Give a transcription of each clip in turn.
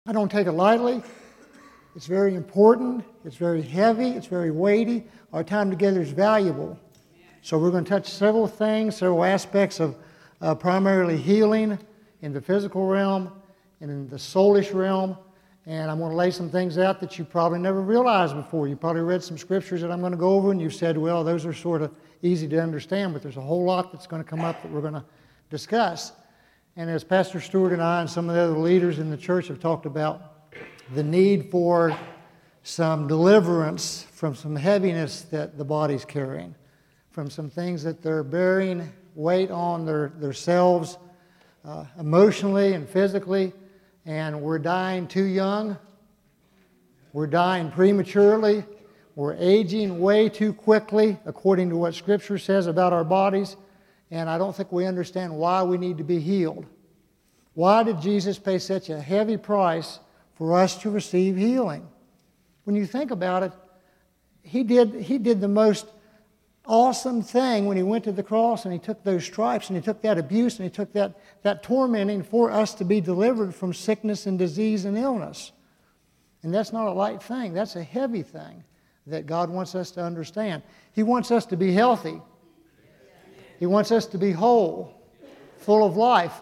I don't take it lightly. It's very important. It's very heavy. It's very weighty. Our time together is valuable. So we're going to touch several things, several aspects of primarily healing in the physical realm and in the soulish realm. And I'm going to lay some things out that you probably never realized before. You probably read some scriptures that I'm going to go over, and you've said, well, those are sort of easy to understand, but there's a whole lot that's going to come up that we're going to discuss. And as Pastor Stewart and I and some of the other leaders in the church have talked about, the need for some deliverance from some heaviness that the body's carrying, from some things that they're bearing weight on themselves emotionally and physically. And we're dying too young. We're dying prematurely. We're aging way too quickly, according to what Scripture says about our bodies. And I don't think we understand why we need to be healed. Why did Jesus pay such a heavy price for us to receive healing? When you think about it, He did the most awesome thing when He went to the cross and He took those stripes and He took that abuse and He took that tormenting for us to be delivered from sickness and disease and illness. And that's not a light thing. That's a heavy thing that God wants us to understand. He wants us to be healthy. He wants us to be whole, full of life.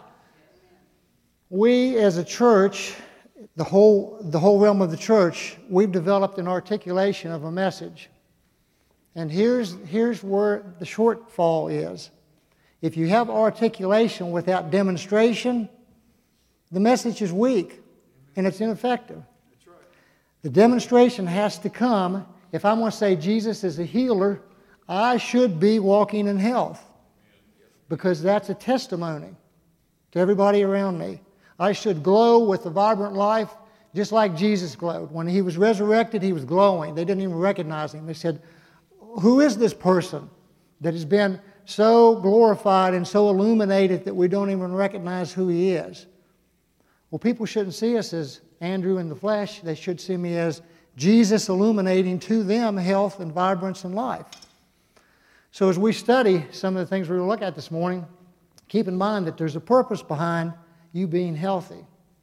We as a church, the whole realm of the church, we've developed an articulation of a message. And here's where the shortfall is. If you have articulation without demonstration, the message is weak and it's ineffective. That's right. The demonstration has to come. If I'm going to say Jesus is a healer, I should be walking in health, because that's a testimony to everybody around me. I should glow with a vibrant life just like Jesus glowed. When He was resurrected, He was glowing. They didn't even recognize Him. They said, who is this person that has been so glorified and so illuminated that we don't even recognize who He is? Well, people shouldn't see us as Andrew in the flesh. They should see me as Jesus illuminating to them health and vibrance and life. So as we study some of the things we're going to look at this morning, keep in mind that there's a purpose behind you being healthy.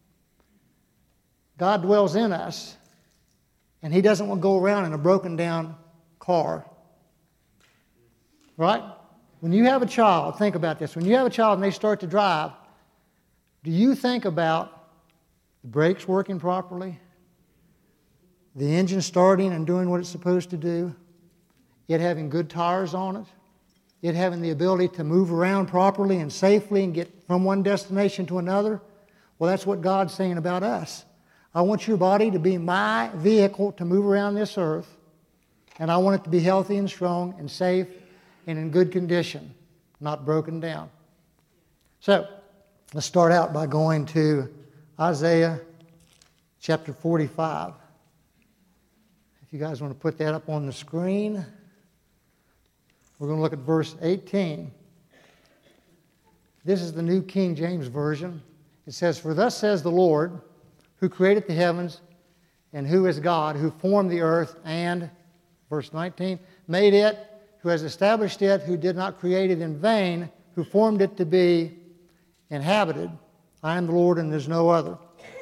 God dwells in us, and He doesn't want to go around in a broken down car. Right? When you have a child, think about this. When you have a child and they start to drive, do you think about the brakes working properly? The engine starting and doing what it's supposed to do? It having good tires on it? It having the ability to move around properly and safely and get from one destination to another? Well, that's what God's saying about us. I want your body to be my vehicle to move around this earth, and I want it to be healthy and strong and safe and in good condition, not broken down. So, let's start out by going to Isaiah chapter 45. If you guys want to put that up on the screen, we're going to look at verse 18. This is the New King James Version. It says, "For thus says the Lord, who created the heavens, and who is God, who formed the earth, and," verse 19, "made it, who has established it, who did not create it in vain, who formed it to be inhabited. I am the Lord, and there's no other."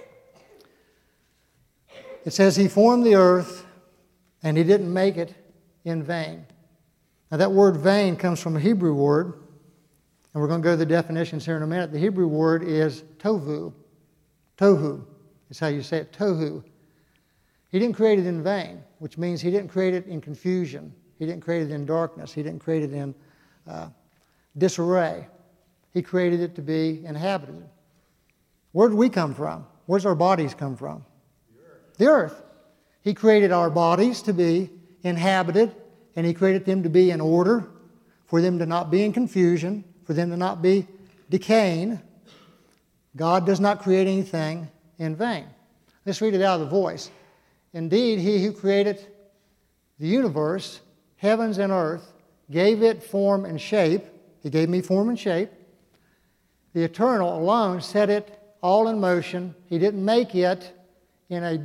It says He formed the earth, and He didn't make it in vain. Now that word vain comes from a Hebrew word, and we're going to go to the definitions here in a minute. The Hebrew word is tohu. Tohu is how you say it, tohu. He didn't create it in vain, which means He didn't create it in confusion. He didn't create it in darkness. He didn't create it in disarray. He created it to be inhabited. Where did we come from? Where's our bodies come from? The earth. He created our bodies to be inhabited, and He created them to be in order, for them to not be in confusion, for them to not be decaying. God does not create anything in vain. Let's read it out of the Voice. "Indeed, He who created the universe, heavens and earth, gave it form and shape." He gave me form and shape. "The Eternal alone set it all in motion. He didn't make it in a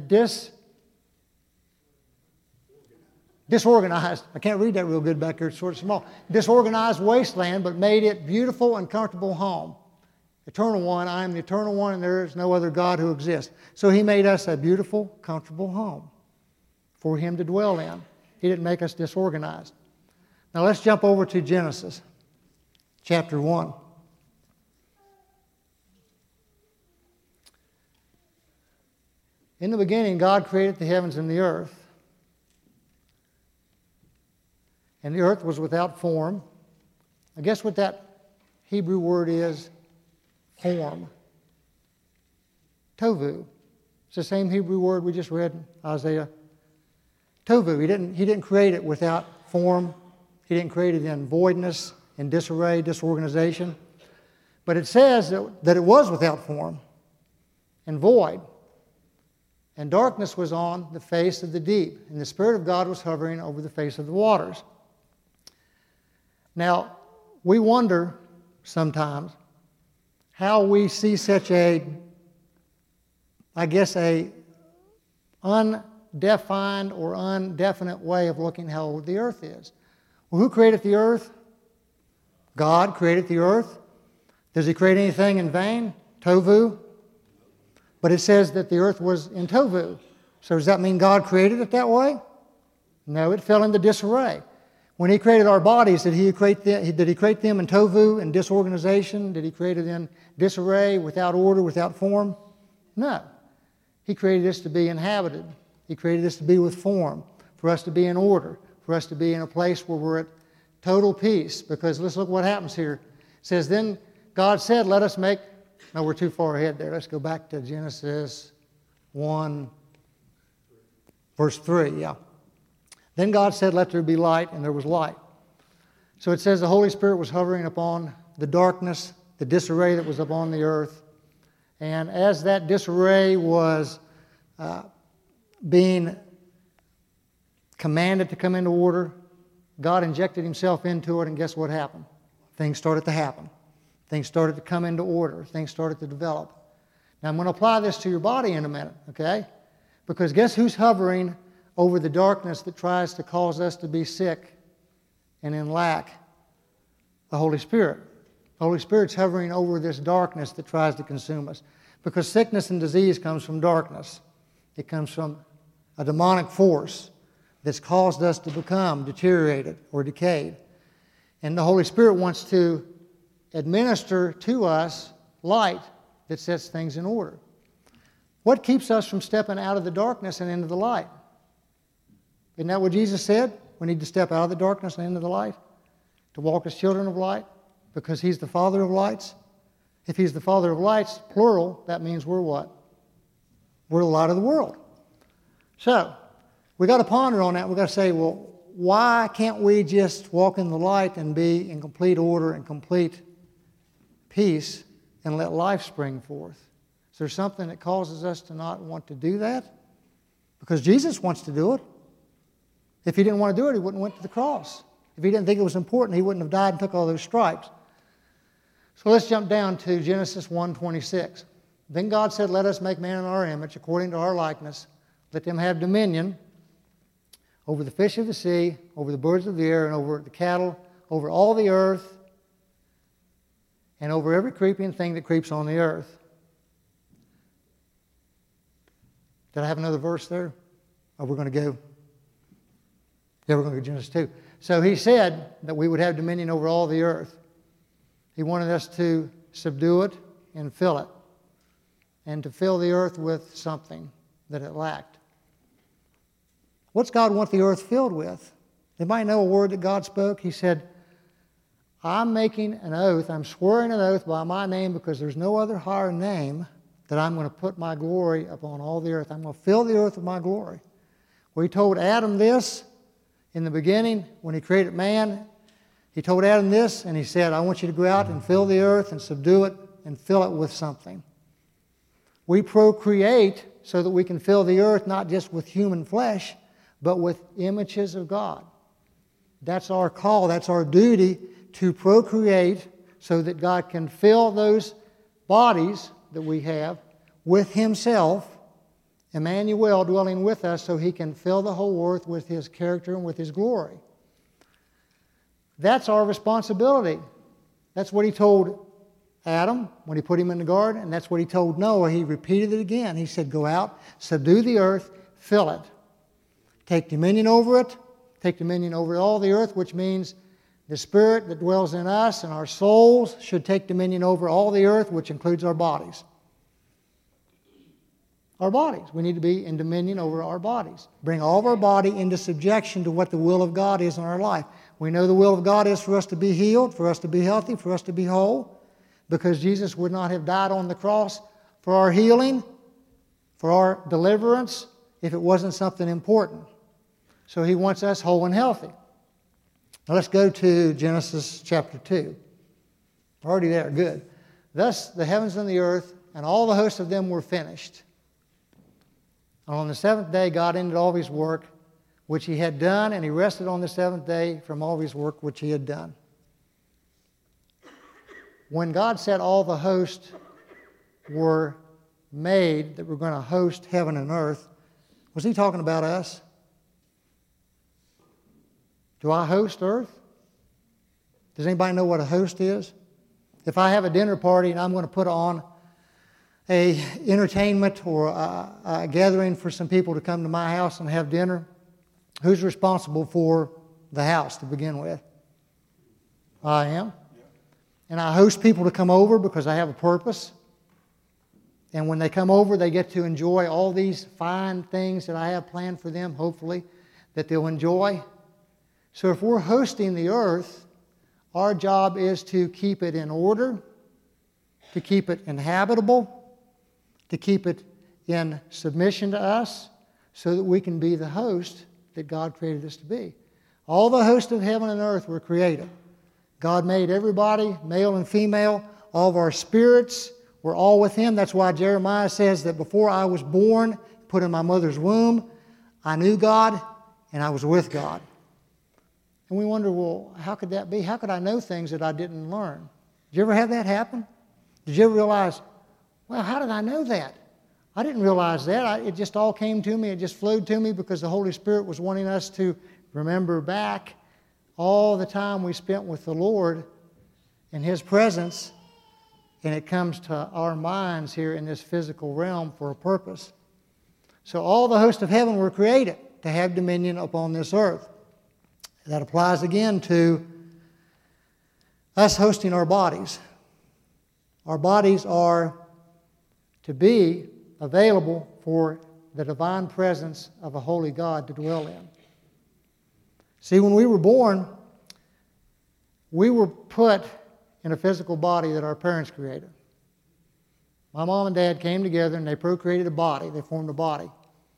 disorganized, I can't read that real good back here, it's sort of small, disorganized wasteland, but made it beautiful and comfortable home." Eternal One, I am the Eternal One, and there is no other God who exists. So He made us a beautiful, comfortable home for Him to dwell in. He didn't make us disorganized. Now let's jump over to Genesis chapter 1. In the beginning, God created the heavens and the earth. And the earth was without form. I guess what that Hebrew word is, form. Tovu. It's the same Hebrew word we just read in Isaiah. Tovu. He didn't create it without form. He didn't create it in voidness, in disarray, disorganization. But it says that it was without form and void. And darkness was on the face of the deep. And the Spirit of God was hovering over the face of the waters. Now, we wonder sometimes how we see such a undefined or undefinite way of looking how old the earth is. Well, who created the earth? God created the earth. Does He create anything in vain? Tovu. But it says that the earth was in tovu. So does that mean God created it that way? No, it fell into disarray. When He created our bodies, did He create them in tovu and disorganization? Did He create it in disarray, without order, without form? No. He created us to be inhabited. He created us to be with form, for us to be in order, for us to be in a place where we're at total peace. Because let's look what happens here. It says, then God said, let us make... No, we're too far ahead there. Let's go back to Genesis 1, verse 3. Yeah. Then God said, let there be light, and there was light. So it says the Holy Spirit was hovering upon the darkness, the disarray that was upon the earth. And as that disarray was being commanded to come into order, God injected Himself into it, and guess what happened? Things started to happen. Things started to come into order. Things started to develop. Now, I'm going to apply this to your body in a minute, okay? Because guess who's hovering over the darkness that tries to cause us to be sick and in lack? The Holy Spirit. The Holy Spirit's hovering over this darkness that tries to consume us. Because sickness and disease comes from darkness. It comes from a demonic force that's caused us to become deteriorated or decayed. And the Holy Spirit wants to administer to us light that sets things in order. What keeps us from stepping out of the darkness and into the light? Isn't that what Jesus said? We need to step out of the darkness and into the light, to walk as children of light, because He's the Father of lights. If He's the Father of lights, plural, that means we're what? We're the light of the world. So, we got to ponder on that. We've got to say, well, why can't we just walk in the light and be in complete order and complete peace and let life spring forth? Is there something that causes us to not want to do that? Because Jesus wants to do it. If He didn't want to do it, He wouldn't have went to the cross. If He didn't think it was important, He wouldn't have died and took all those stripes. So let's jump down to Genesis 1:26. Then God said, let us make man in our image, according to our likeness. Let them have dominion over the fish of the sea, over the birds of the air, and over the cattle, over all the earth, and over every creeping thing that creeps on the earth. Did I have another verse there? Or we're going to go? Yeah, we're going to go to Genesis 2. So He said that we would have dominion over all the earth. He wanted us to subdue it and fill it, and to fill the earth with something that it lacked. What's God want the earth filled with? Anybody know a word that God spoke? He said, I'm making an oath, I'm swearing an oath by my name, because there's no other higher name, that I'm going to put my glory upon all the earth. I'm going to fill the earth with my glory. Well, He told Adam this in the beginning when He created man. He told Adam this, and He said, I want you to go out and fill the earth and subdue it and fill it with something. We procreate so that we can fill the earth not just with human flesh, but with images of God. That's our call, that's our duty, to procreate so that God can fill those bodies that we have with Himself, Emmanuel dwelling with us, so He can fill the whole earth with His character and with His glory. That's our responsibility. That's what He told Adam when he put him in the garden, and that's what he told Noah. He repeated it again. He said, go out, subdue the earth, fill it. Take dominion over it. Take dominion over all the earth, which means the Spirit that dwells in us and our souls should take dominion over all the earth, which includes our bodies. Our bodies. We need to be in dominion over our bodies. Bring all of our body into subjection to what the will of God is in our life. We know the will of God is for us to be healed, for us to be healthy, for us to be whole, because Jesus would not have died on the cross for our healing, for our deliverance, if it wasn't something important. So He wants us whole and healthy. Now let's go to Genesis chapter 2. We're already there. Good. Thus the heavens and the earth and all the hosts of them were finished. And on the seventh day God ended all of His work which He had done, and He rested on the seventh day from all of His work which He had done. When God said all the hosts were made, that we're going to host heaven and earth, was He talking about us? Do I host earth? Does anybody know what a host is? If I have a dinner party and I'm going to put on a entertainment or a gathering for some people to come to my house and have dinner, who's responsible for the house to begin with? I am. And I host people to come over because I have a purpose. And when they come over, they get to enjoy all these fine things that I have planned for them, hopefully, that they'll enjoy. So if we're hosting the earth, our job is to keep it in order, to keep it inhabitable, to keep it in submission to us, so that we can be the host that God created us to be. All the hosts of heaven and earth were created. God made everybody, male and female. All of our spirits were all with Him. That's why Jeremiah says that before I was born, put in my mother's womb, I knew God and I was with God. And we wonder, well, how could that be? How could I know things that I didn't learn? Did you ever have that happen? Did you ever realize, well, how did I know that? I didn't realize that. It just all came to me. It just flowed to me because the Holy Spirit was wanting us to remember back all the time we spent with the Lord in His presence, and it comes to our minds here in this physical realm for a purpose. So all the hosts of heaven were created to have dominion upon this earth. That applies again to us hosting our bodies. Our bodies are to be available for the divine presence of a holy God to dwell in. See, when we were born, we were put in a physical body that our parents created. My mom and dad came together and they procreated a body. They formed a body.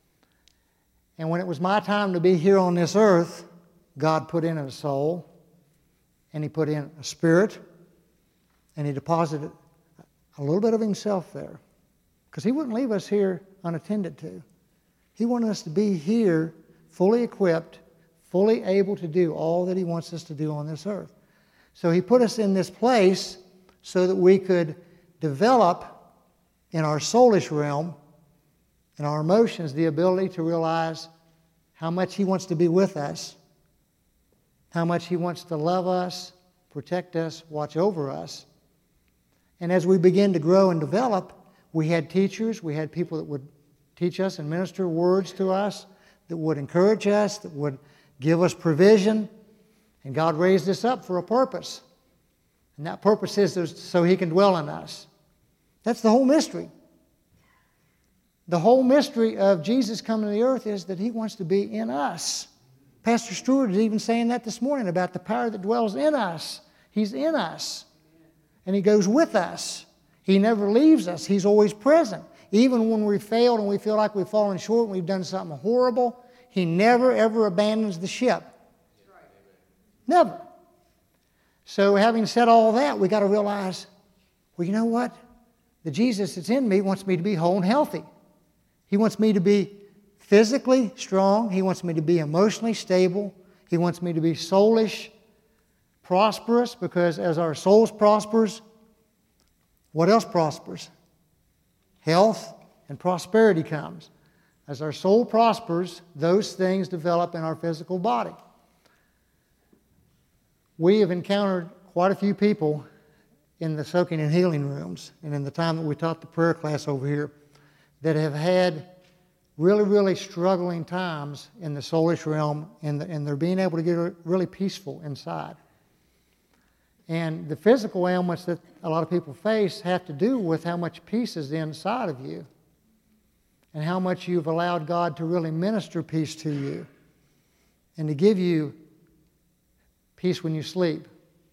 And when it was my time to be here on this earth, God put in a soul, and He put in a spirit, and He deposited a little bit of Himself there. Because He wouldn't leave us here unattended to. He wanted us to be here fully equipped, fully able to do all that He wants us to do on this earth. So He put us in this place so that we could develop in our soulish realm, in our emotions, the ability to realize how much He wants to be with us, how much He wants to love us, protect us, watch over us. And as we begin to grow and develop, we had teachers, we had people that would teach us and minister words to us, that would encourage us, that would give us provision. And God raised us up for a purpose. And that purpose is so He can dwell in us. That's the whole mystery. The whole mystery of Jesus coming to the earth is that He wants to be in us. Pastor Stewart is even saying that this morning about the power that dwells in us. He's in us. And He goes with us. He never leaves us. He's always present. Even when we failed and we feel like we've fallen short and we've done something horrible, He never, ever abandons the ship. Never. So having said all that, we've got to realize, well, you know what? The Jesus that's in me wants me to be whole and healthy. He wants me to be physically strong. He wants me to be emotionally stable. He wants me to be soulish, prosperous, because as our souls prospers, what else prospers? Health and prosperity comes. As our soul prospers, those things develop in our physical body. We have encountered quite a few people in the soaking and healing rooms and in the time that we taught the prayer class over here that have had really, really struggling times in the soulish realm, and they're being able to get really peaceful inside. And the physical ailments that a lot of people face have to do with how much peace is inside of you and how much you've allowed God to really minister peace to you and to give you peace when you sleep,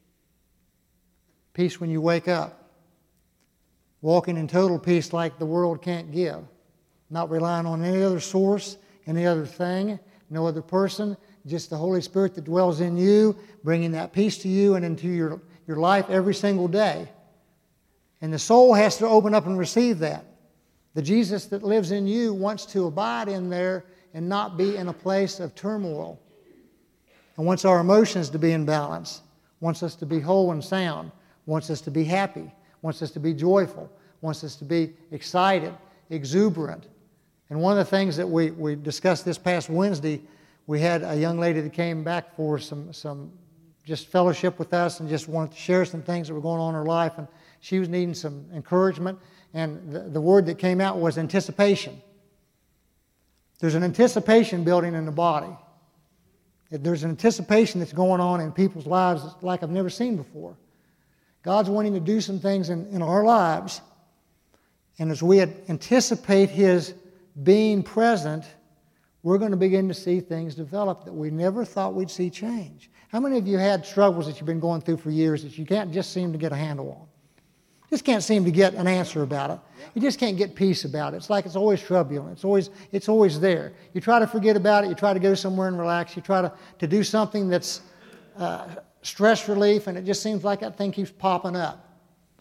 peace when you wake up, walking in total peace like the world can't give, not relying on any other source, any other thing, no other person, just the Holy Spirit that dwells in you, bringing that peace to you and into your life every single day. And the soul has to open up and receive that. The Jesus that lives in you wants to abide in there and not be in a place of turmoil. And wants our emotions to be in balance, wants us to be whole and sound, wants us to be happy, wants us to be joyful, wants us to be excited, exuberant. And one of the things that we discussed this past Wednesday, we had a young lady that came back for some just fellowship with us and just wanted to share some things that were going on in her life. And she was needing some encouragement. And the word that came out was anticipation. There's an anticipation building in the body. There's an anticipation that's going on in people's lives like I've never seen before. God's wanting to do some things in our lives. And as we anticipate His being present, we're going to begin to see things develop that we never thought we'd see change. How many of you had struggles that you've been going through for years that you can't just seem to get a handle on? Just can't seem to get an answer about it. You just can't get peace about it. It's like it's always turbulent. It's always there. You try to forget about it. You try to go somewhere and relax. You try to do something that's stress relief, and it just seems like that thing keeps popping up.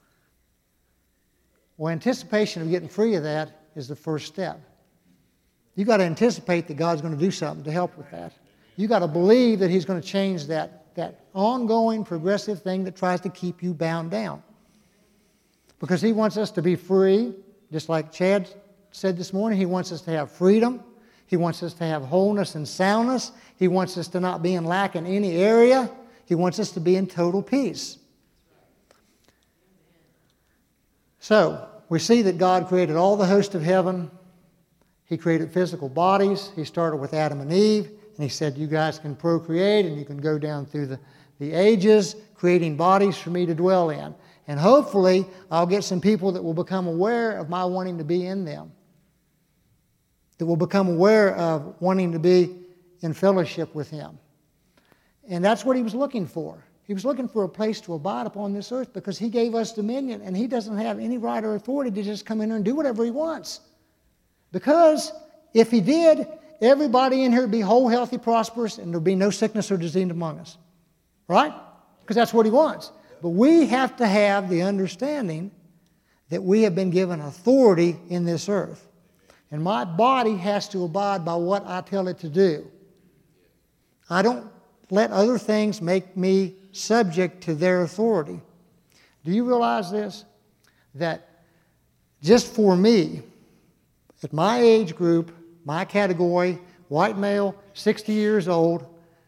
Well, anticipation of getting free of that is the first step. You've got to anticipate that God's going to do something to help with that. You've got to believe that He's going to change that ongoing, progressive thing that tries to keep you bound down. Because He wants us to be free, just like Chad said this morning. He wants us to have freedom. He wants us to have wholeness and soundness. He wants us to not be in lack in any area. He wants us to be in total peace. So, we see that God created all the host of heaven. He created physical bodies. He started with Adam and Eve, and He said, you guys can procreate, and you can go down through the ages, creating bodies for me to dwell in. And hopefully, I'll get some people that will become aware of my wanting to be in them, that will become aware of wanting to be in fellowship with Him. And that's what He was looking for. He was looking for a place to abide upon this earth because He gave us dominion, and He doesn't have any right or authority to just come in here and do whatever He wants. Because if He did, everybody in here would be whole, healthy, prosperous, and there would be no sickness or disease among us. Right? Because that's what He wants. But we have to have the understanding that we have been given authority in this earth. And my body has to abide by what I tell it to do. I don't let other things make me subject to their authority. Do you realize this? That just for me, at my age group, my category, white male, 60 years old,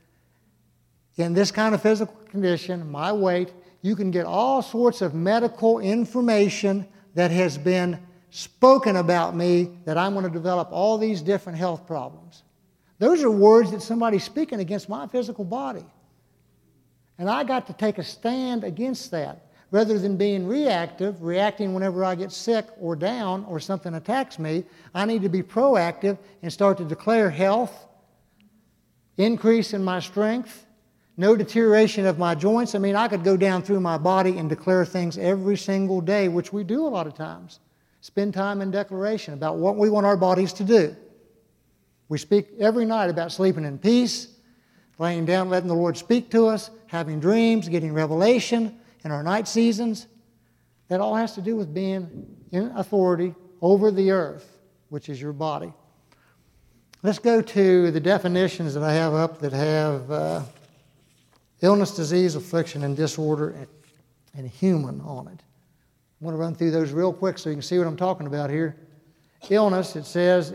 in this kind of physical condition, my weight, you can get all sorts of medical information that has been spoken about me that I'm going to develop all these different health problems. Those are words that somebody's speaking against my physical body. And I got to take a stand against that. Rather than being reactive, reacting whenever I get sick or down or something attacks me, I need to be proactive and start to declare health, increase in my strength, no deterioration of my joints. I mean, I could go down through my body and declare things every single day, which we do a lot of times. Spend time in declaration about what we want our bodies to do. We speak every night about sleeping in peace, laying down, letting the Lord speak to us, having dreams, getting revelation in our night seasons. That all has to do with being in authority over the earth, which is your body. Let's go to the definitions that I have up that have illness, disease, affliction, and disorder, and human on it. I'm going to run through those real quick so you can see what I'm talking about here. Illness, it says,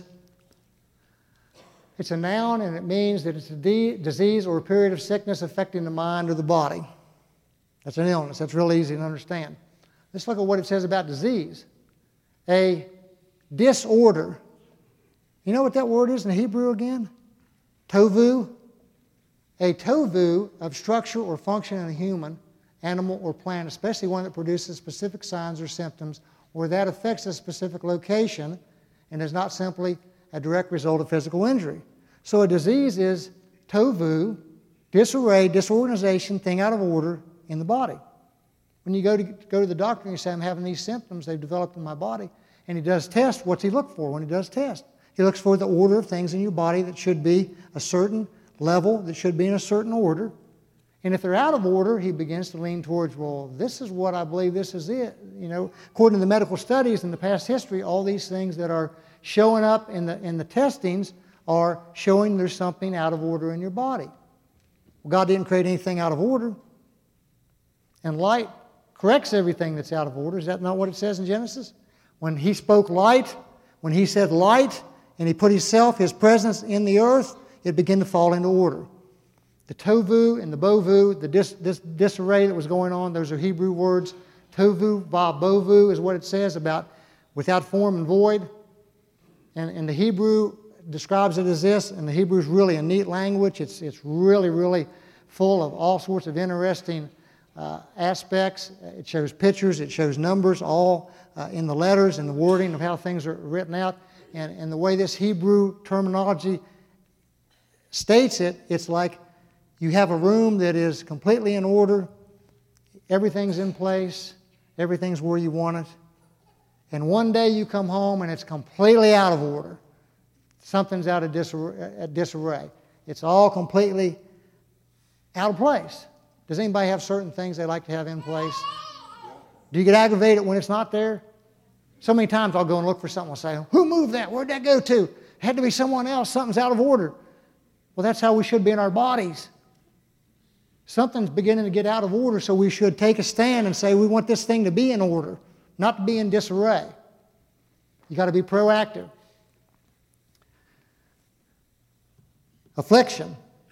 it's a noun, and it means that it's a disease or a period of sickness affecting the mind or the body. That's an illness. That's real easy to understand. Let's look at what it says about disease. A disorder. You know what that word is in Hebrew again? Tovu. A tovu of structure or function in a human, animal, or plant, especially one that produces specific signs or symptoms, or that affects a specific location and is not simply a direct result of physical injury. So a disease is tovu, disarray, disorganization, thing out of order in the body. When you go to the doctor and you say, I'm having these symptoms, they've developed in my body, and he does tests, what's he look for when he does tests? He looks for the order of things in your body that should be a certain level, that should be in a certain order. And if they're out of order, he begins to lean towards, well, this is what I believe this is it. You know, according to the medical studies in the past history, all these things that are showing up in the testings are showing there's something out of order in your body. Well, God didn't create anything out of order. And light corrects everything that's out of order. Is that not what it says in Genesis? When he spoke light, when he said light, and he put himself, his presence in the earth, it began to fall into order. The tovu and the bovu, the disarray that was going on, those are Hebrew words. Tovu va bovu is what it says about without form and void. And the Hebrew describes it as this, and the Hebrew is really a neat language. It's really, really full of all sorts of interesting aspects. It shows pictures, it shows numbers, all in the letters and the wording of how things are written out. And the way this Hebrew terminology states it, it's like you have a room that is completely in order, everything's in place, everything's where you want it, and one day you come home and it's completely out of order. Something's out of disarray. It's all completely out of place. Does anybody have certain things they like to have in place? Do you get aggravated when it's not there? So many times I'll go and look for something and say, who moved that? Where'd that go to? It had to be someone else. Something's out of order. Well, that's how we should be in our bodies. Something's beginning to get out of order, so we should take a stand and say we want this thing to be in order, not to be in disarray. You got to be proactive. Affliction.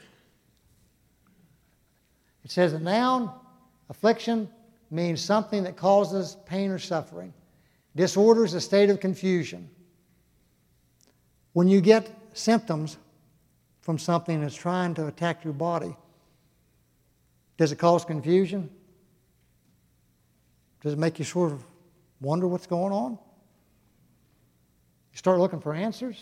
It says a noun, affliction, means something that causes pain or suffering. Disorder is a state of confusion. When you get symptoms from something that's trying to attack your body, does it cause confusion? Does it make you sort of wonder what's going on? You start looking for answers?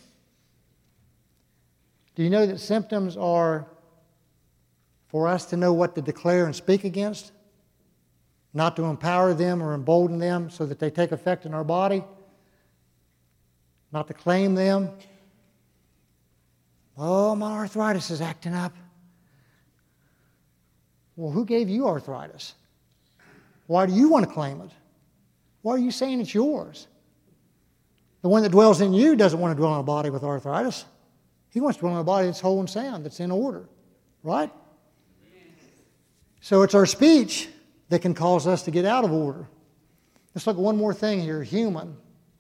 Do you know that symptoms are for us to know what to declare and speak against? Not to empower them or embolden them so that they take effect in our body? Not to claim them? Oh, my arthritis is acting up. Well, who gave you arthritis? Why do you want to claim it? Why are you saying it's yours? The one that dwells in you doesn't want to dwell in a body with arthritis. He wants to dwell in a body that's whole and sound, that's in order. Right? So it's our speech that can cause us to get out of order. Let's look at one more thing here, human.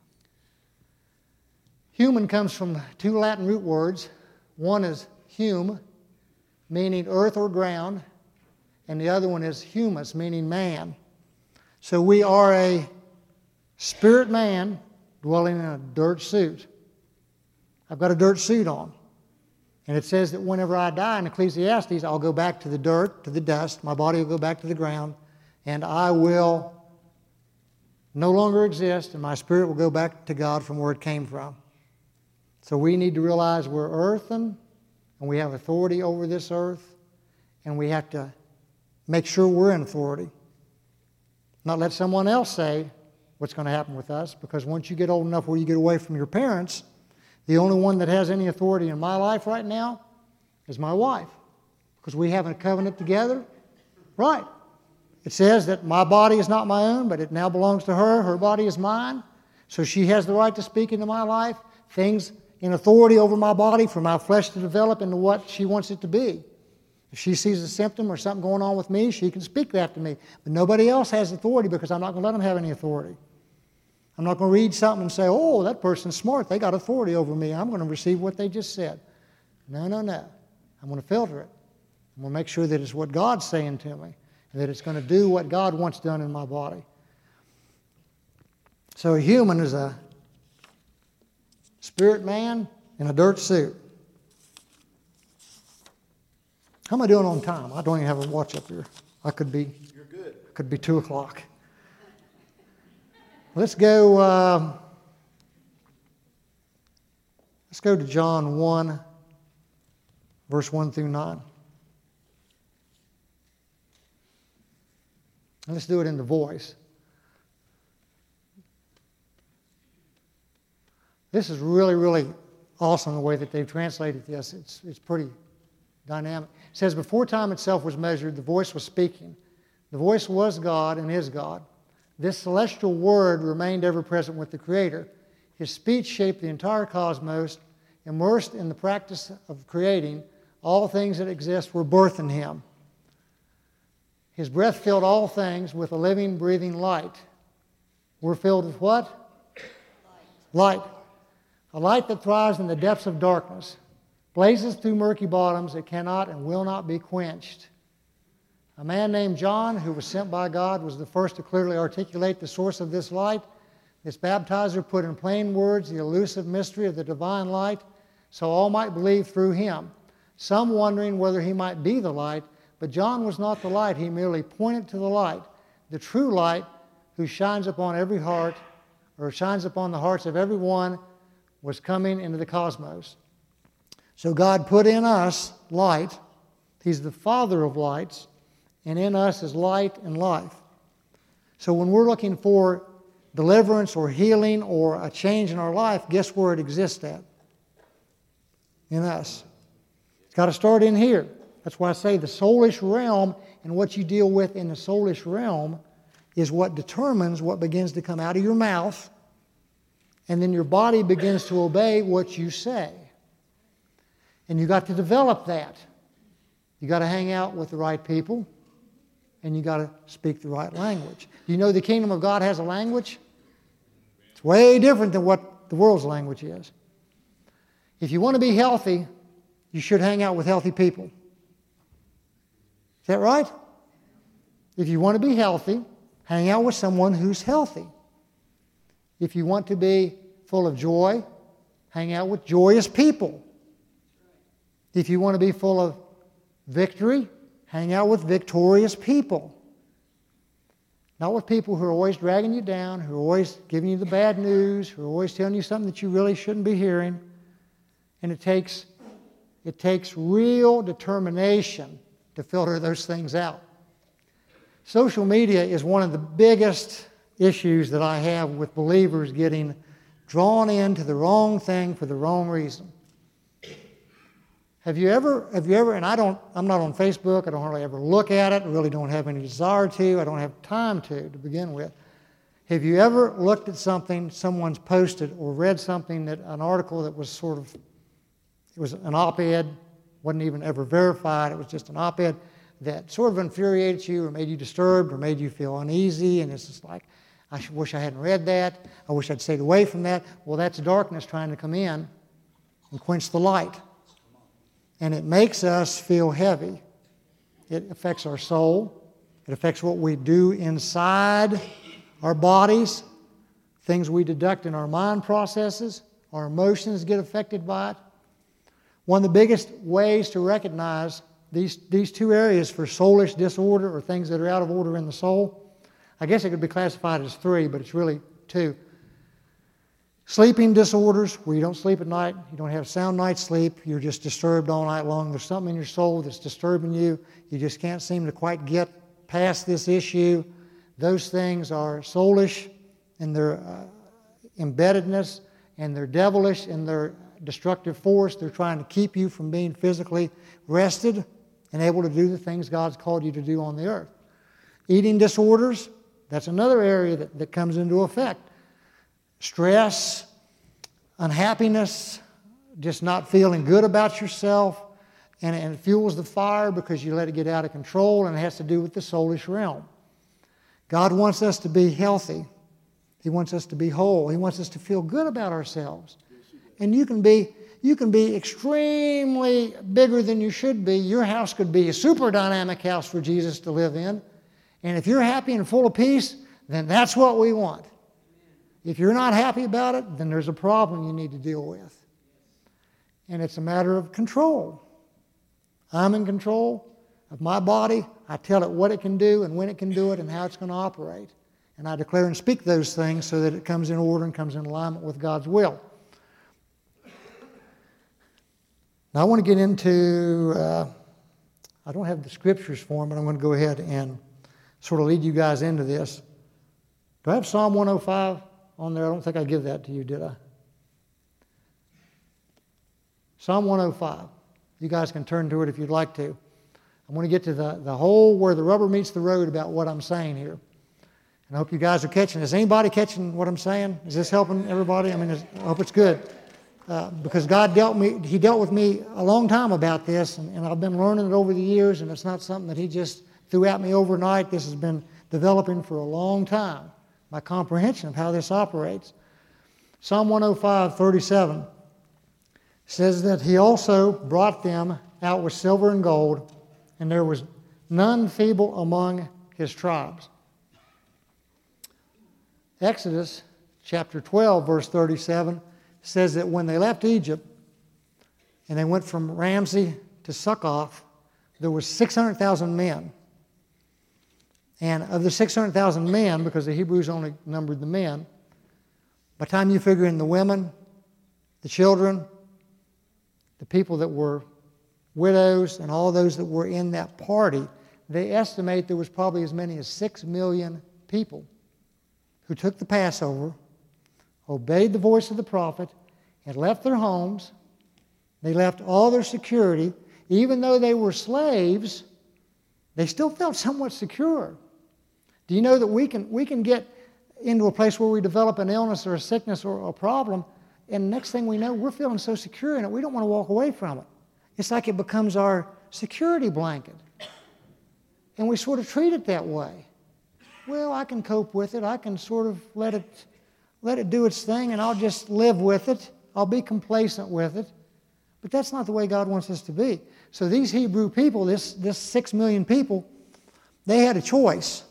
Human comes from two Latin root words. One is hume, meaning earth or ground, and the other one is humus, meaning man. So we are a spirit man dwelling in a dirt suit. I've got a dirt suit on. And it says that whenever I die in Ecclesiastes, I'll go back to the dirt, to the dust. My body will go back to the ground. And I will no longer exist, and my spirit will go back to God from where it came from. So we need to realize we're earthen, and we have authority over this earth, and we have to make sure we're in authority. Not let someone else say what's going to happen with us, because once you get old enough where you get away from your parents, the only one that has any authority in my life right now is my wife, because we have a covenant together. Right. It says that my body is not my own, but it now belongs to her. Her body is mine. So she has the right to speak into my life, things in authority over my body for my flesh to develop into what she wants it to be. If she sees a symptom or something going on with me, she can speak that to me. But nobody else has authority, because I'm not going to let them have any authority. I'm not going to read something and say, oh, that person's smart. They got authority over me. I'm going to receive what they just said. No, no, no. I'm going to filter it. I'm going to make sure that it's what God's saying to me. that it's going to do what God wants done in my body. So a human is a spirit man in a dirt suit. How am I doing on time? I don't even have a watch up here. You're good. Could be 2 o'clock. Let's go to John 1, verse 1 through 9. And let's do it in the voice. This is really, really awesome the way that they've translated this. It's pretty dynamic. It says, before time itself was measured, the voice was speaking. The voice was God and is God. This celestial word remained ever present with the Creator. His speech shaped the entire cosmos. Immersed in the practice of creating, all things that exist were birthed in Him. His breath filled all things with a living, breathing light. We're filled with what? Light. A light that thrives in the depths of darkness, blazes through murky bottoms that cannot and will not be quenched. A man named John, who was sent by God, was the first to clearly articulate the source of this light. This baptizer put in plain words the elusive mystery of the divine light, so all might believe through him. Some wondering whether he might be the light, but John was not the light. He merely pointed to the light, the true light, who shines upon every heart, or shines upon the hearts of everyone, was coming into the cosmos. So God put in us light. He's the Father of lights, and in us is light and life. So when we're looking for deliverance or healing or a change in our life, guess where it exists at? In us. It's got to start in here. That's why I say the soulish realm and what you deal with in the soulish realm is what determines what begins to come out of your mouth, and then your body begins to obey what you say. And you got to develop that. You got to hang out with the right people, and you got to speak the right language. You know the kingdom of God has a language? It's way different than what the world's language is. If you want to be healthy, you should hang out with healthy people. Is that right? If you want to be healthy, hang out with someone who's healthy. If you want to be full of joy, hang out with joyous people. If you want to be full of victory, hang out with victorious people. Not with people who are always dragging you down, who are always giving you the bad news, who are always telling you something that you really shouldn't be hearing. And it takes real determination to filter those things out. Social media is one of the biggest issues that I have with believers getting drawn into the wrong thing for the wrong reason. Have you ever, and I'm not on Facebook, I don't hardly ever look at it, I really don't have any desire to, I don't have time to begin with. Have you ever looked at something someone's posted or read something, an article that was it was an op-ed, wasn't even ever verified, it was just an op-ed that sort of infuriated you or made you disturbed or made you feel uneasy, and it's just like, I wish I hadn't read that, I wish I'd stayed away from that. Well, that's darkness trying to come in and quench the light. And it makes us feel heavy. It affects our soul. It affects what we do inside our bodies, things we deduct in our mind processes. Our emotions get affected by it. One of the biggest ways to recognize these two areas for soulish disorder or things that are out of order in the soul, I guess it could be classified as three, but it's really two. Sleeping disorders, where you don't sleep at night, you don't have sound night's sleep, you're just disturbed all night long. There's something in your soul that's disturbing you. You just can't seem to quite get past this issue. Those things are soulish in their embeddedness, and they're devilish in their destructive force. They're trying to keep you from being physically rested and able to do the things God's called you to do on the earth. Eating disorders, that's another area that comes into effect. Stress, unhappiness, just not feeling good about yourself, and it fuels the fire because you let it get out of control, and it has to do with the soulish realm. God wants us to be healthy. He wants us to be whole. He wants us to feel good about ourselves. And you can be extremely bigger than you should be. Your house could be a super dynamic house for Jesus to live in, And if you're happy and full of peace, then that's what we want. If you're not happy about it, then there's a problem you need to deal with. And it's a matter of control. I'm in control of my body. I tell it what it can do and when it can do it and how it's going to operate. And I declare and speak those things so that it comes in order and comes in alignment with God's will. Now I want to get into, I don't have the scriptures for them, but I'm going to go ahead and sort of lead you guys into this. Do I have Psalm 105 on there? I don't think I give that to you, did I? Psalm 105. You guys can turn to it if you'd like to. I'm going to get to the whole where the rubber meets the road about what I'm saying here. And I hope you guys are catching. Is anybody catching what I'm saying? Is this helping everybody? I hope it's good. Because God dealt with me a long time about this, and I've been learning it over the years, and it's not something that He just threw at me overnight. This has been developing for a long time, my comprehension of how this operates. Psalm 105:37 says that He also brought them out with silver and gold, and there was none feeble among His tribes. Exodus chapter 12, verse 37 says that when they left Egypt and they went from Ramsey to Succoth, there was 600,000 men. And of the 600,000 men, because the Hebrews only numbered the men, by the time you figure in the women, the children, the people that were widows, and all those that were in that party, they estimate there was probably as many as 6 million people who took the Passover, obeyed the voice of the prophet, and left their homes. They left all their security. Even though they were slaves, they still felt somewhat secure. Do you know that we can get into a place where we develop an illness or a sickness or a problem, and next thing we know, we're feeling so secure in it, we don't want to walk away from it. It's like it becomes our security blanket. And we sort of treat it that way. Well, I can cope with it. I can sort of let it do its thing, and I'll just live with it. I'll be complacent with it. But that's not the way God wants us to be. So these Hebrew people, this 6 million people, they had a choice.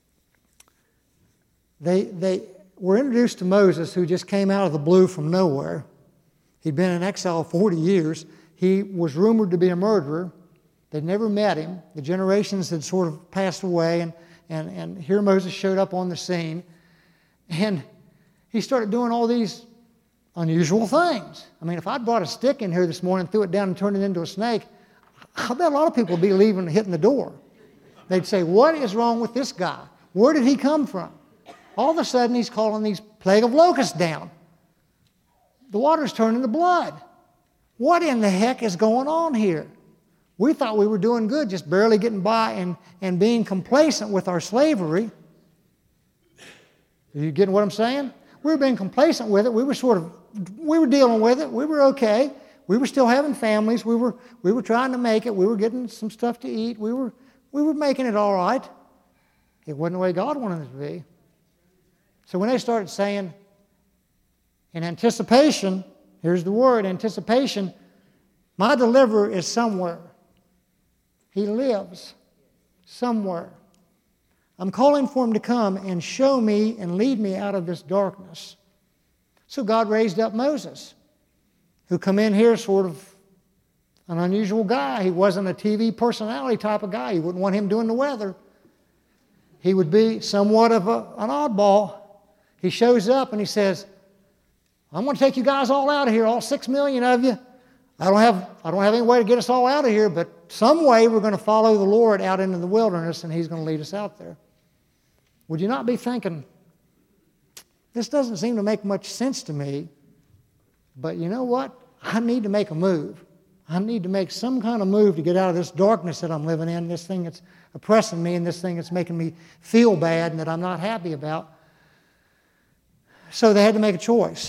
They were introduced to Moses, who just came out of the blue from nowhere. He'd been in exile 40 years. He was rumored to be a murderer. They'd never met him. The generations had sort of passed away, and here Moses showed up on the scene. And he started doing all these unusual things. I mean, if I'd brought a stick in here this morning, threw it down and turned it into a snake, I bet a lot of people would be leaving and hitting the door. They'd say, what is wrong with this guy? Where did he come from? All of a sudden, he's calling these plague of locusts down. The water's turning to blood. What in the heck is going on here? We thought we were doing good, just barely getting by and being complacent with our slavery. Are you getting what I'm saying? We were being complacent with it. We were dealing with it. We were okay. We were still having families. We were trying to make it. We were getting some stuff to eat. We were making it all right. It wasn't the way God wanted it to be. So when they started saying, in anticipation, here's the word, anticipation, my deliverer is somewhere. He lives somewhere. I'm calling for him to come and show me and lead me out of this darkness. So God raised up Moses, who come in here sort of an unusual guy. He wasn't a TV personality type of guy. You wouldn't want him doing the weather. He would be somewhat of an oddball. He shows up and he says, I'm going to take you guys all out of here, all 6 million of you. I don't have any way to get us all out of here, but some way we're going to follow the Lord out into the wilderness, and He's going to lead us out there. Would you not be thinking, this doesn't seem to make much sense to me, but you know what? I need to make a move. I need to make some kind of move to get out of this darkness that I'm living in, this thing that's oppressing me, and this thing that's making me feel bad and that I'm not happy about. So they had to make a choice.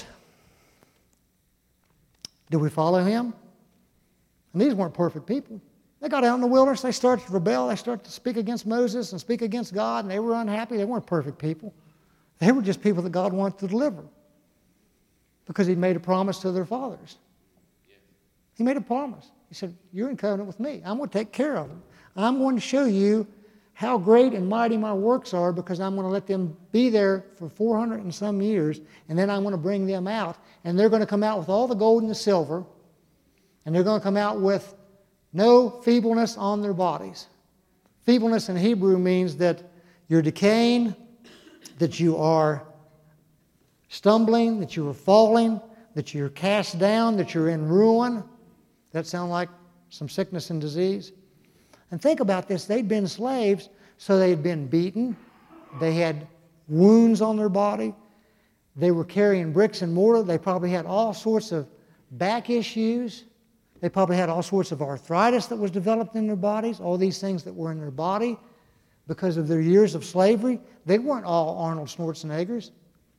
Do we follow him? And these weren't perfect people. They got out in the wilderness, they started to rebel, they started to speak against Moses and speak against God, and they were unhappy. They weren't perfect people. They were just people that God wanted to deliver because He'd made a promise to their fathers. He made a promise. He said, you're in covenant with me. I'm going to take care of them. I'm going to show you how great and mighty my works are, because I'm going to let them be there for 400 and some years, and then I'm going to bring them out, and they're going to come out with all the gold and the silver, and they're going to come out with no feebleness on their bodies. Feebleness in Hebrew means that you're decaying, that you are stumbling, that you are falling, that you're cast down, that you're in ruin. That sound like some sickness and disease? And think about this. They'd been slaves, so they'd been beaten. They had wounds on their body. They were carrying bricks and mortar. They probably had all sorts of back issues. They probably had all sorts of arthritis that was developed in their bodies, all these things that were in their body because of their years of slavery. They weren't all Arnold Schwarzeneggers.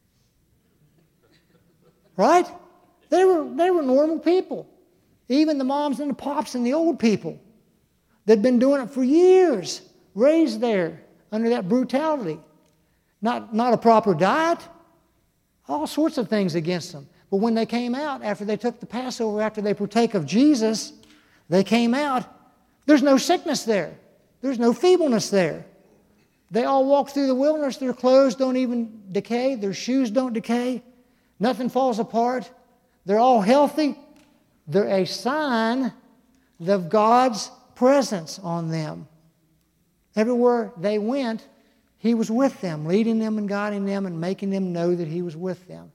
Right? They were normal people. Even the moms and the pops and the old people that'd been doing it for years, raised there under that brutality. Not a proper diet, all sorts of things against them. But when they came out, after they took the Passover, after they partake of Jesus, they came out, there's no sickness there. There's no feebleness there. They all walk through the wilderness. Their clothes don't even decay. Their shoes don't decay. Nothing falls apart. They're all healthy. They're a sign of God's presence on them. Everywhere they went, He was with them, leading them and guiding them and making them know that He was with them.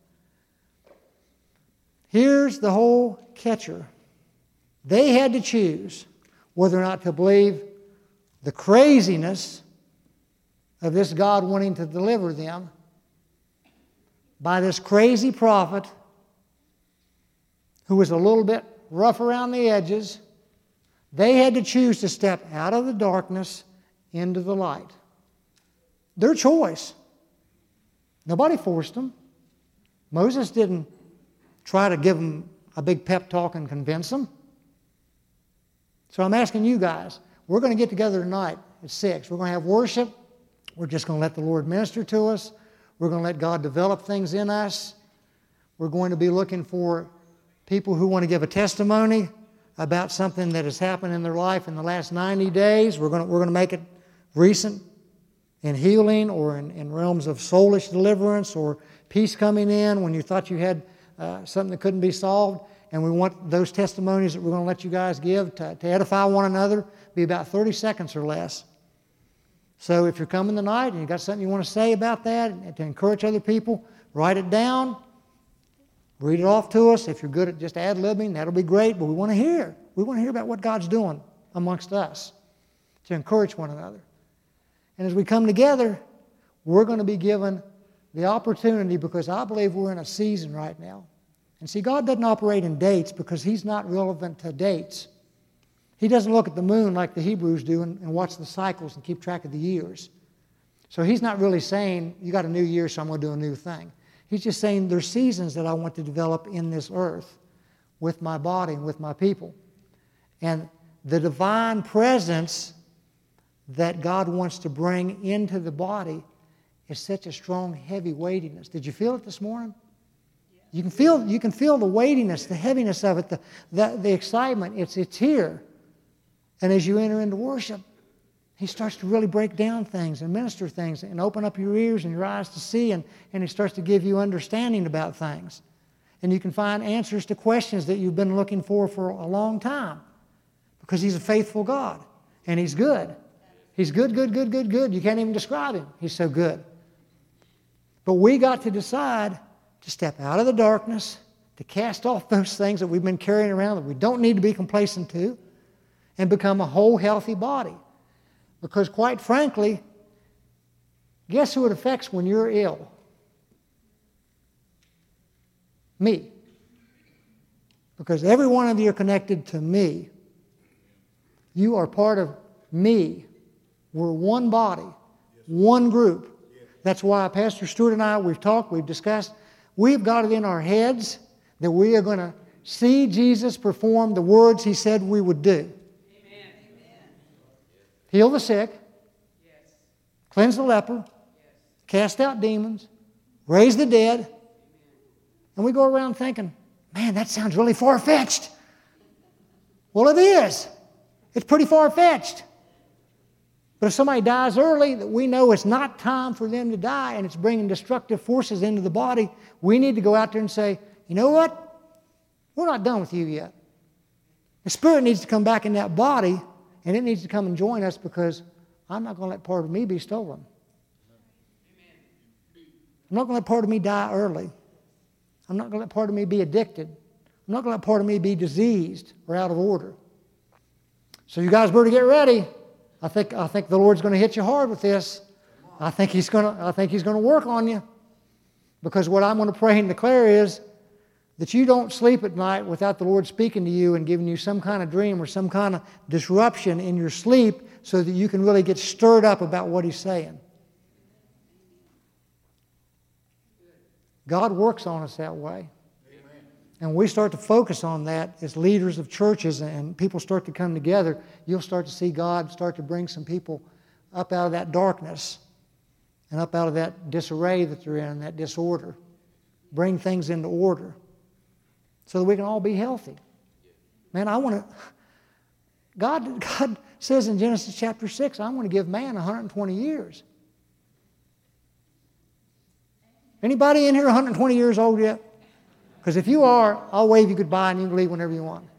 Here's the whole catcher. They had to choose whether or not to believe the craziness of this God wanting to deliver them by this crazy prophet who was a little bit rough around the edges. They had to choose to step out of the darkness into the light. Their choice. Nobody forced them. Moses didn't try to give them a big pep talk and convince them. So I'm asking you guys, we're going to get together tonight at 6. We're going to have worship. We're just going to let the Lord minister to us. We're going to let God develop things in us. We're going to be looking for people who want to give a testimony about something that has happened in their life in the last 90 days. We're going to make it recent in healing or in realms of soulish deliverance or peace coming in when you thought you had something that couldn't be solved. And we want those testimonies that we're going to let you guys give to edify one another be about 30 seconds or less. So if you're coming tonight and you've got something you want to say about that and to encourage other people, write it down. Read it off to us. If you're good at just ad-libbing, that'll be great. But we want to hear. We want to hear about what God's doing amongst us to encourage one another. And as we come together, we're going to be given the opportunity, because I believe we're in a season right now. And see, God doesn't operate in dates because He's not relevant to dates. He doesn't look at the moon like the Hebrews do and watch the cycles and keep track of the years. So He's not really saying, you got a new year, so I'm going to do a new thing. He's just saying there's seasons that I want to develop in this earth with my body and with my people. And the divine presence that God wants to bring into the body is such a strong, heavy weightiness. Did you feel it this morning? You can feel the weightiness, the heaviness of it, the excitement. It's here. And as you enter into worship, He starts to really break down things and minister things and open up your ears and your eyes to see, and He starts to give you understanding about things. And you can find answers to questions that you've been looking for a long time, because He's a faithful God and He's good. He's good, good, good, good, good. You can't even describe Him. He's so good. But we got to decide to step out of the darkness, to cast off those things that we've been carrying around that we don't need to be complacent to, and become a whole, healthy body. Because quite frankly, guess who it affects when you're ill? Me. Because every one of you are connected to me. You are part of me. We're one body, one group. That's why Pastor Stewart and I, we've talked, we've discussed, we've got it in our heads that we are going to see Jesus perform the words He said we would do. Amen. Heal the sick, yes. Cleanse the leper, yes. Cast out demons, raise the dead. Amen. And we go around thinking, man, that sounds really far-fetched. Well, it is. It's pretty far-fetched. But if somebody dies early, that we know it's not time for them to die and it's bringing destructive forces into the body, we need to go out there and say, you know what? We're not done with you yet. The spirit needs to come back in that body, and it needs to come and join us, because I'm not going to let part of me be stolen. I'm not going to let part of me die early. I'm not going to let part of me be addicted. I'm not going to let part of me be diseased or out of order. So you guys better get ready. I think the Lord's going to hit you hard with this. I think He's going to work on you. Because what I'm going to pray and declare is that you don't sleep at night without the Lord speaking to you and giving you some kind of dream or some kind of disruption in your sleep, so that you can really get stirred up about what He's saying. God works on us that way. And we start to focus on that as leaders of churches, and people start to come together, you'll start to see God start to bring some people up out of that darkness and up out of that disarray that they're in, that disorder. Bring things into order so that we can all be healthy. Man, God says in Genesis chapter 6, I want to give man 120 years. Anybody in here 120 years old yet? Because if you are, I'll wave you goodbye and you can leave whenever you want.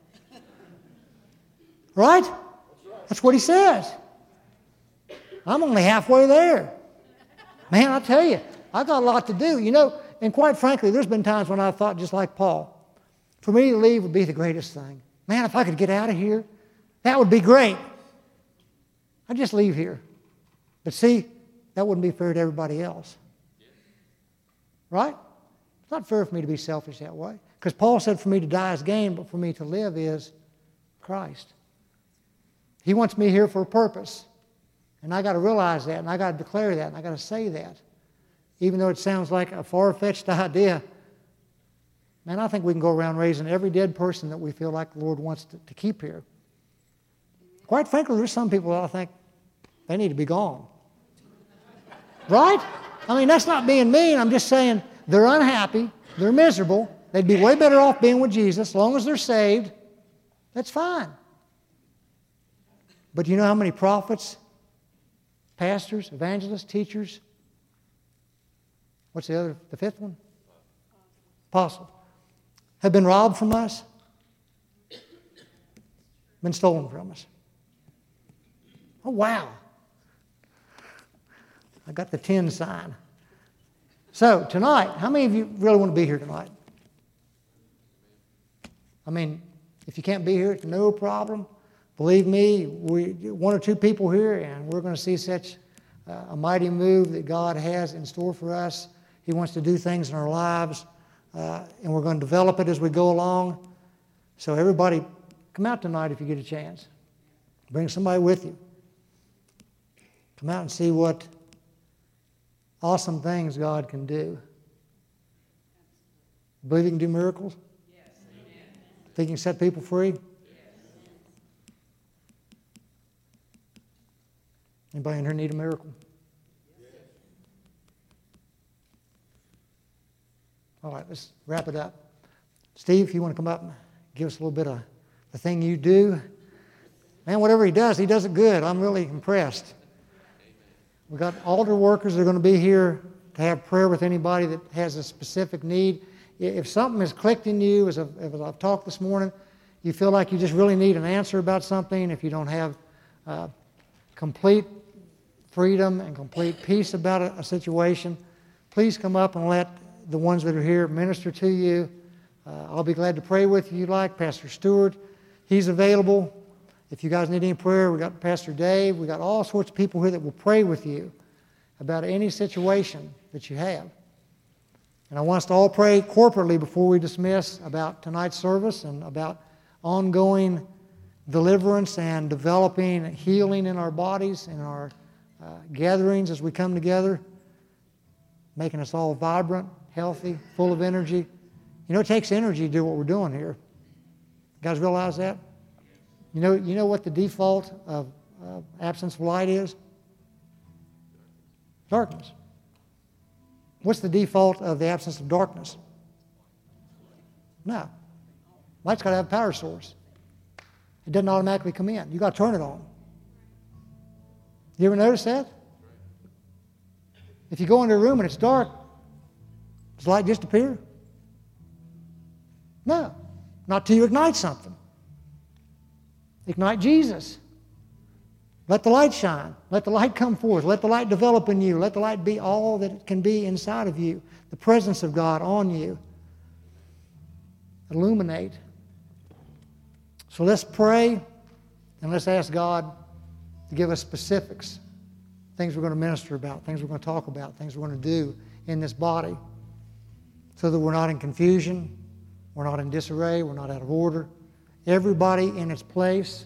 Right? That's what He says. I'm only halfway there. Man, I tell you, I got a lot to do. You know, and quite frankly, there's been times when I thought just like Paul, for me to leave would be the greatest thing. Man, if I could get out of here, that would be great. I'd just leave here. But see, that wouldn't be fair to everybody else. Right? It's not fair for me to be selfish that way. Because Paul said for me to die is gain, but for me to live is Christ. He wants me here for a purpose. And I got to realize that, and I got to declare that, and I got to say that. Even though it sounds like a far-fetched idea, man, I think we can go around raising every dead person that we feel like the Lord wants to keep here. Quite frankly, there's some people that I think they need to be gone. Right? I mean, that's not being mean. I'm just saying they're unhappy. They're miserable. They'd be way better off being with Jesus as long as they're saved. That's fine. But you know how many prophets, pastors, evangelists, teachers, what's the fifth one? Apostle. Have been robbed from us? Been stolen from us. Oh, wow. I got the 10 sign. So, tonight, how many of you really want to be here tonight? I mean, if you can't be here, it's no problem. Believe me, one or two people here, and we're going to see such a mighty move that God has in store for us. He wants to do things in our lives, and we're going to develop it as we go along. So everybody, come out tonight if you get a chance. Bring somebody with you. Come out and see what awesome things God can do. Believe He can do miracles? Yes. Think He can set people free? Yes. Anybody in here need a miracle? Yes. All right, let's wrap it up. Steve, if you want to come up and give us a little bit of the thing you do. Man, whatever he does it good. I'm really impressed. We've got altar workers that are going to be here to have prayer with anybody that has a specific need. If something has clicked in you, as I've talked this morning, you feel like you just really need an answer about something, if you don't have complete freedom and complete peace about a situation, please come up and let the ones that are here minister to you. I'll be glad to pray with you if you'd like. Pastor Stewart, he's available. If you guys need any prayer, we got Pastor Dave. We got all sorts of people here that will pray with you about any situation that you have. And I want us to all pray corporately before we dismiss about tonight's service and about ongoing deliverance and developing healing in our bodies and our gatherings as we come together, making us all vibrant, healthy, full of energy. You know, it takes energy to do what we're doing here. You guys realize that? You know what the default of absence of light is? Darkness. What's the default of the absence of darkness? No. Light's got to have a power source. It doesn't automatically come in. You got to turn it on. You You ever notice that? If you go into a room and it's dark, does the light just appear? No. Not till you ignite something. Ignite Jesus. Let the light shine. Let the light come forth. Let the light develop in you. Let the light be all that it can be inside of you. The presence of God on you. Illuminate. So let's pray and let's ask God to give us specifics. Things we're going to minister about, things we're going to talk about, things we're going to do in this body so that we're not in confusion, we're not in disarray, we're not out of order. Everybody in its place.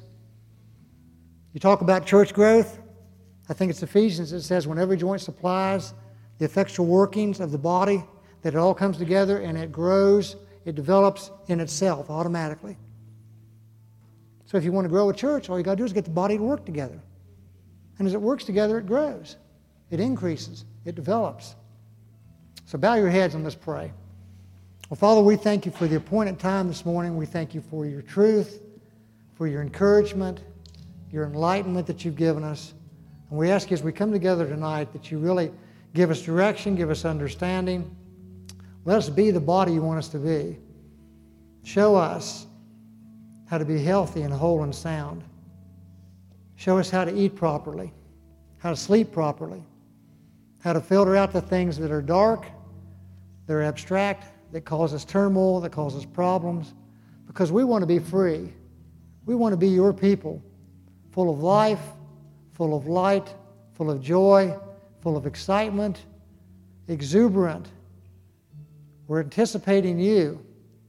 You talk about church growth, I think it's Ephesians that says when every joint supplies the effectual workings of the body, that it all comes together and it grows, it develops in itself automatically. So if you want to grow a church, all you got to do is get the body to work together. And as it works together, it grows. It increases. It develops. So bow your heads and let's pray. Well, Father, we thank you for the appointed time this morning. We thank you for your truth, for your encouragement, your enlightenment that you've given us. And we ask you as we come together tonight that you really give us direction, give us understanding. Let us be the body you want us to be. Show us how to be healthy and whole and sound. Show us how to eat properly, how to sleep properly, how to filter out the things that are dark, that are abstract, that cause us turmoil, that cause us problems, because we want to be free. We want to be your people, full of life, full of light, full of joy, full of excitement, exuberant. We're anticipating you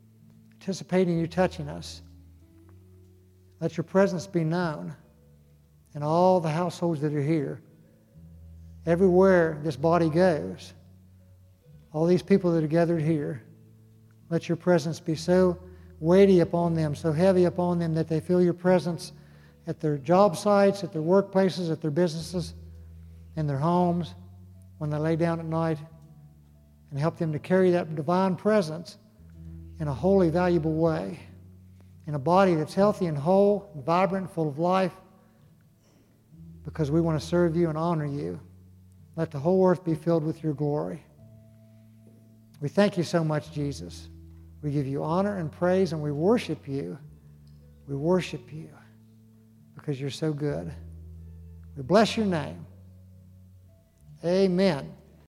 touching us. Let your presence be known in all the households that are here. Everywhere this body goes, all these people that are gathered here, let your presence be so weighty upon them, so heavy upon them that they feel your presence at their job sites, at their workplaces, at their businesses, in their homes, when they lay down at night, and help them to carry that divine presence in a wholly valuable way, in a body that's healthy and whole, and vibrant, full of life, because we want to serve you and honor you. Let the whole earth be filled with your glory. We thank you so much, Jesus. We give you honor and praise, and we worship you. We worship you because you're so good. We bless your name. Amen.